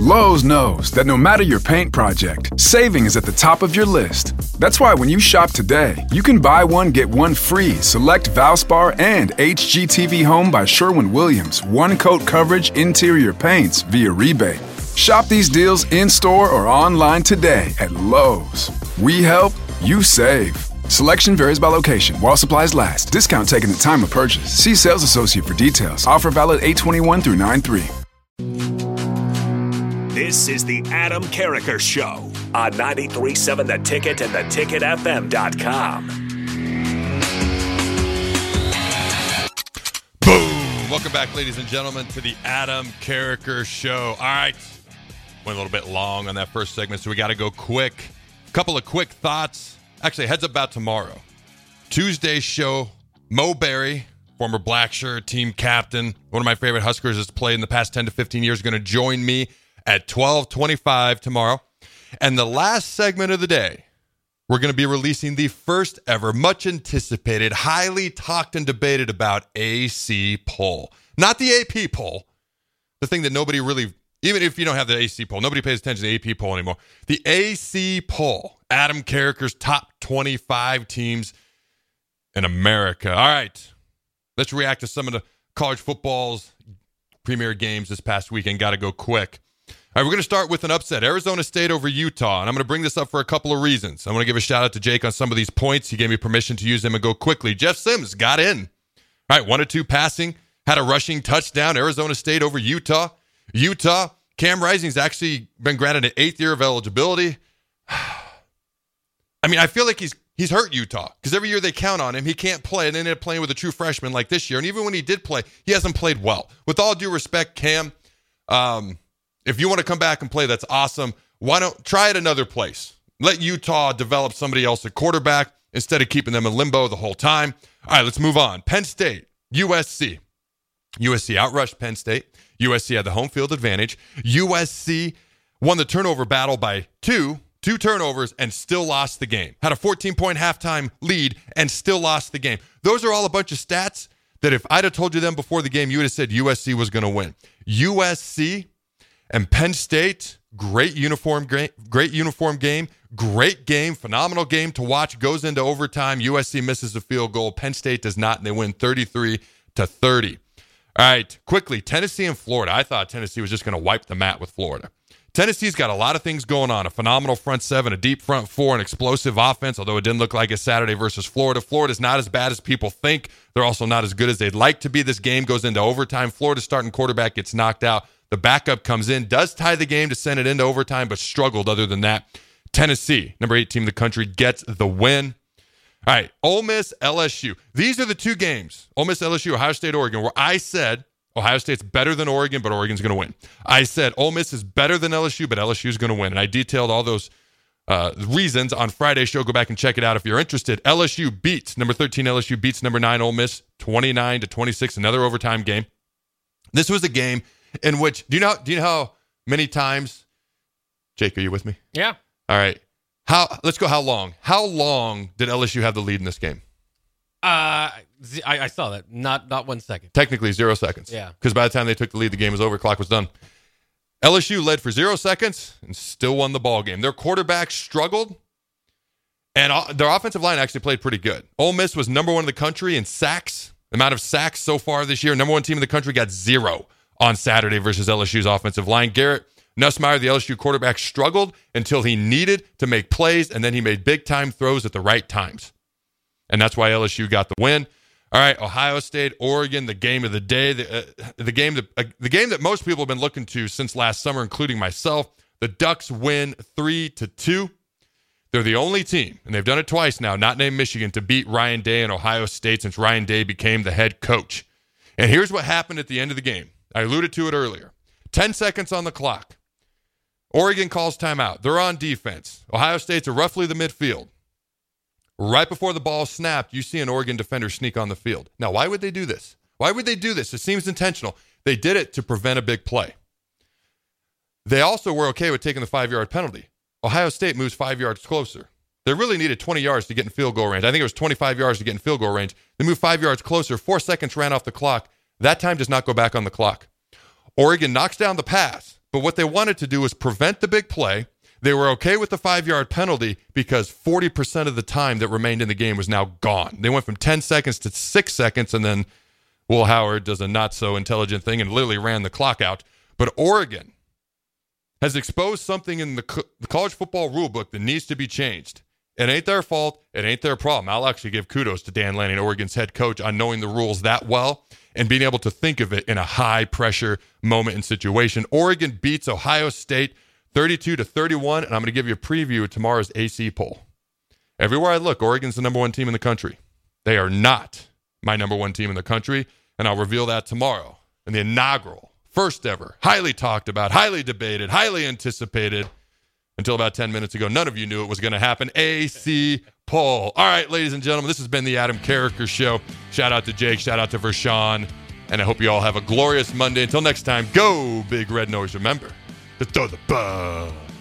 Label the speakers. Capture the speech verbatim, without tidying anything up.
Speaker 1: Lowe's knows that no matter your paint project, saving is at the top of your list. That's why when you shop today, you can buy one, get one free select Valspar and H G T V Home by Sherwin-Williams one-coat coverage interior paints via rebate. Shop these deals in-store or online today at Lowe's. We help, you save. Selection varies by location. While supplies last. Discount taken at time of purchase. See sales associate for details. Offer valid eight twenty-one through nine three.
Speaker 2: This is the Adam Carriker Show on ninety-three point seven The Ticket and the ticket f m dot com.
Speaker 3: Boom! Welcome back, ladies and gentlemen, to the Adam Carriker Show. All right. Went a little bit long on that first segment, so we got to go quick. A couple of quick thoughts. Actually, heads up about tomorrow. Tuesday's show, Mo Berry, former Blackshirt team captain, one of my favorite Huskers has played in the past ten to fifteen years, going to join me at twelve twenty-five tomorrow. And the last segment of the day, we're going to be releasing the first ever, much anticipated, highly talked and debated about A C poll. Not the A P poll, the thing that nobody really, even if you don't have the A C poll, nobody pays attention to the A P poll anymore. The A C poll, Adam Carriker's top twenty-five teams in America. All right, let's react to some of the college football's premier games this past weekend. Got to go quick. All right, we're going to start with an upset. Arizona State over Utah, and I'm going to bring this up for a couple of reasons. I'm going to give a shout-out to Jake on some of these points. He gave me permission to use them and go quickly. Jeff Sims got in. All right, one to two passing, had a rushing touchdown. Arizona State over Utah. Utah, Cam Rising's actually been granted an eighth year of eligibility. I mean, I feel like he's he's hurt Utah because every year they count on him. He can't play, and they ended up playing with a true freshman like this year. And even when he did play, he hasn't played well. With all due respect, Cam, um, if you want to come back and play, that's awesome. Why don't try it another place? Let Utah develop somebody else at quarterback instead of keeping them in limbo the whole time. All right, let's move on. Penn State, U S C. U S C outrushed Penn State. U S C had the home field advantage. U S C won the turnover battle by two, two turnovers, and still lost the game. Had a fourteen-point halftime lead and still lost the game. Those are all a bunch of stats that if I'd have told you them before the game, you would have said U S C was going to win. U S C and Penn State, great uniform, great, great uniform game, great game, phenomenal game to watch. Goes into overtime. U S C misses the field goal. Penn State does not, and they win thirty-three to thirty. All right, quickly, Tennessee and Florida. I thought Tennessee was just going to wipe the mat with Florida. Tennessee's got a lot of things going on. A phenomenal front seven, a deep front four, an explosive offense, although it didn't look like it Saturday versus Florida. Florida's not as bad as people think. They're also not as good as they'd like to be. This game goes into overtime. Florida's starting quarterback gets knocked out. The backup comes in, does tie the game to send it into overtime, but struggled other than that. Tennessee, number eight team in the country, gets the win. All right, Ole Miss, L S U. These are the two games, Ole Miss, L S U, Ohio State, Oregon, where I said Ohio State's better than Oregon, but Oregon's going to win. I said Ole Miss is better than L S U, but L S U is going to win. And I detailed all those uh, reasons on Friday's show. Go back and check it out if you're interested. L S U beats, number thirteen L S U beats number nine Ole Miss, twenty-nine to twenty-six, another overtime game. This was a game in which, do you know, do you know how many times, Jake, are you with me?
Speaker 4: Yeah.
Speaker 3: All right. How? Let's go how long. How long did L S U have the lead in this game?
Speaker 4: Uh, I, I saw that. Not not one second.
Speaker 3: Technically zero seconds.
Speaker 4: Yeah.
Speaker 3: Because by the time they took the lead, the game was over. Clock was done. L S U led for zero seconds and still won the ball game. Their quarterback struggled, and their offensive line actually played pretty good. Ole Miss was number one in the country in sacks. The amount of sacks so far this year. Number one team in the country got zero on Saturday versus L S U's offensive line. Garrett Nussmeier, the L S U quarterback, struggled until he needed to make plays, and then he made big-time throws at the right times. And that's why L S U got the win. All right, Ohio State, Oregon, the game of the day, the, uh, the game that uh, the game that most people have been looking to since last summer, including myself. The Ducks win three to two. They're the only team, and they've done it twice now, not named Michigan, to beat Ryan Day and Ohio State since Ryan Day became the head coach. And here's what happened at the end of the game. I alluded to it earlier. Ten seconds on the clock. Oregon calls timeout. They're on defense. Ohio State's are roughly the midfield. Right before the ball snapped, you see an Oregon defender sneak on the field. Now, why would they do this? Why would they do this? It seems intentional. They did it to prevent a big play. They also were okay with taking the five-yard penalty. Ohio State moves five yards closer. They really needed twenty yards to get in field goal range. I think it was twenty-five yards to get in field goal range. They moved five yards closer. Four seconds ran off the clock. That time does not go back on the clock. Oregon knocks down the pass. But what they wanted to do was prevent the big play. They were okay with the five-yard penalty because forty percent of the time that remained in the game was now gone. They went from ten seconds to six seconds, and then Will Howard does a not-so-intelligent thing and literally ran the clock out. But Oregon has exposed something in the, co- the college football rulebook that needs to be changed. It ain't their fault. It ain't their problem. I'll actually give kudos to Dan Lanning, Oregon's head coach, on knowing the rules that well and being able to think of it in a high-pressure moment and situation. Oregon beats Ohio State thirty-two to thirty-one, and I'm going to give you a preview of tomorrow's A C poll. Everywhere I look, Oregon's the number one team in the country. They are not my number one team in the country, and I'll reveal that tomorrow in the inaugural, first ever, highly talked about, highly debated, highly anticipated, until about ten minutes ago, none of you knew it was going to happen, A C poll. All right, ladies and gentlemen, this has been the Adam Carriker Show. Shout out to Jake, shout out to Vershawn, and I hope you all have a glorious Monday. Until next time, go Big Red Nose. Remember to throw the ball.